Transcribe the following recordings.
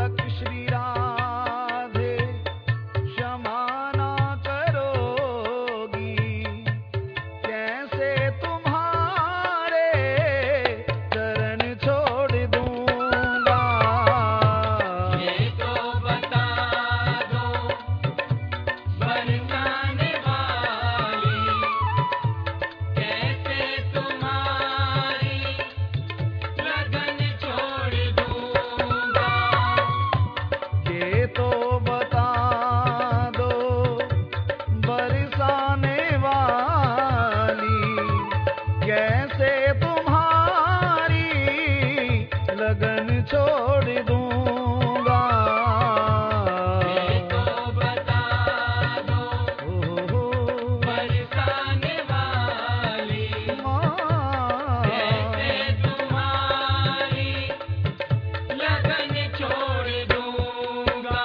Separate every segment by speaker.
Speaker 1: तक श्री राधे क्षमा ना करोगी, कैसे तुम्हारे चरण छोड़ दूंगा।
Speaker 2: ये तो बता दो बरसाने वाली, कैसे तुम्हारी लगन छोड़ दूंगा।
Speaker 1: ये तो बता दो बरसाने वाली, कैसे तुम्हारी लगन छोड़ दूंगा।
Speaker 2: ये तो बता दो
Speaker 1: ओहो,
Speaker 2: बरसाने वाली, कैसे तुम्हारी लगन छोड़ दूंगा।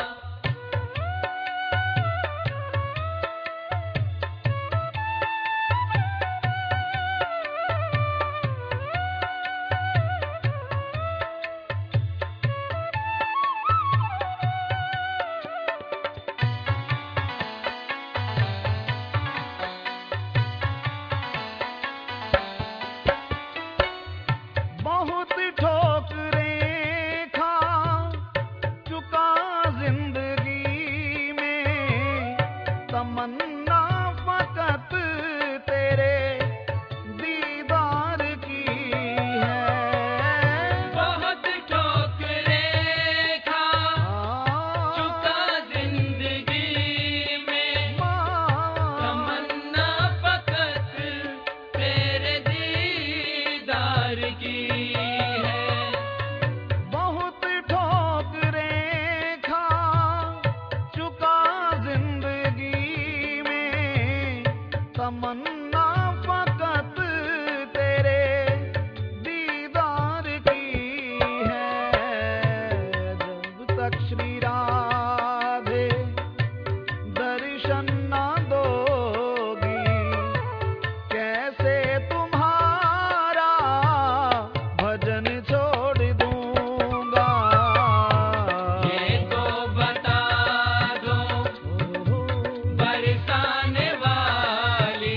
Speaker 1: बहुत ठोकरें खा चुका जिंदगी में, तमन्ना फकत तेरे दीदार की है।
Speaker 2: बहुत ठोकरें खा चुका जिंदगी में, तमन्ना फकत तेरे दीदार की है।
Speaker 1: बहुत ठोकरें खा चुका जिंदगी में, तमन्ना फकत तेरे दीदार की है। जब तक श्री राधे दर्शन ना दोगी, कैसे तुम्हारा भजन छोड़ दूंगा।
Speaker 2: ये तो बता दो
Speaker 1: ओहो,
Speaker 2: बरसाने वाली,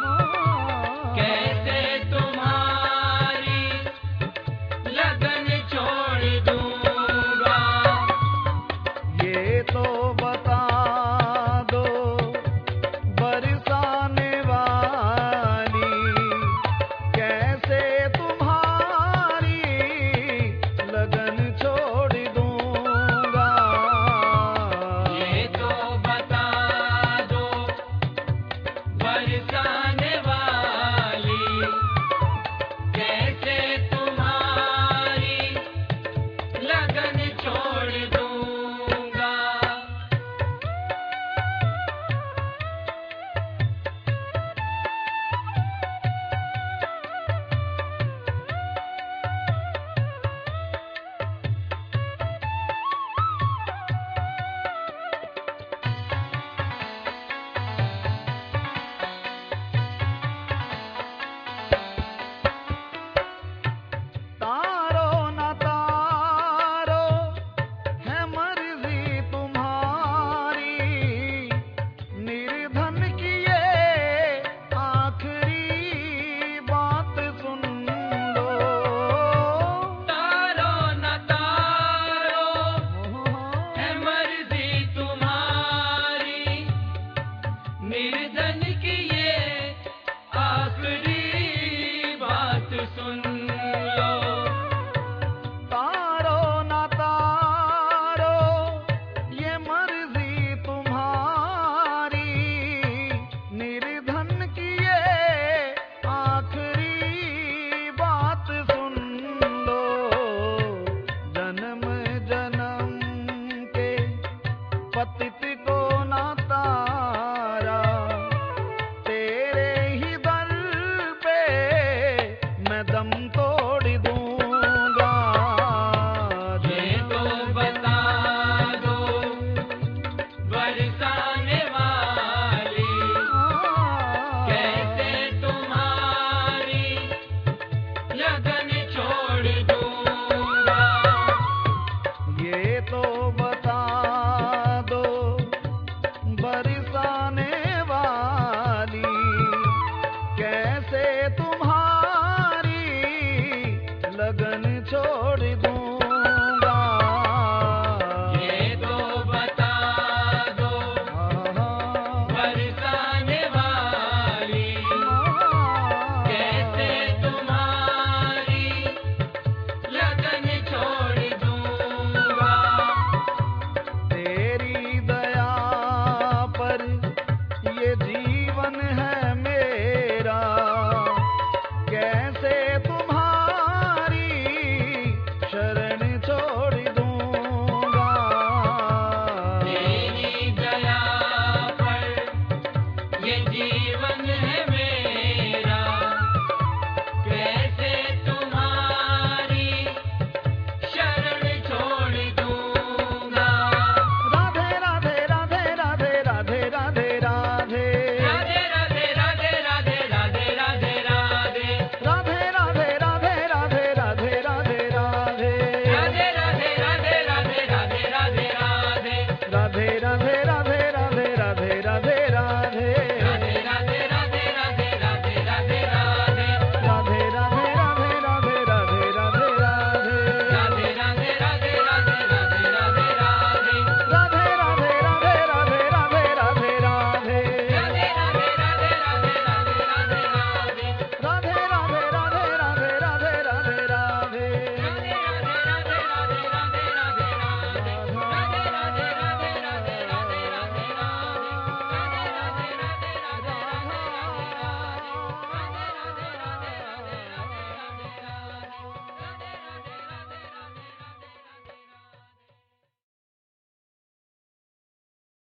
Speaker 2: कैसे तुम्हारी लगन छोड़ दूंगा।
Speaker 1: ये तो बता दो बरसाने वाली, कैसे तुम्हारी लगन छोड़ दूंगा।
Speaker 2: ये तो बता दो बरसाने वाली, कैसे तुम्हारी लगन छोड़ दूंगा।
Speaker 1: तो बता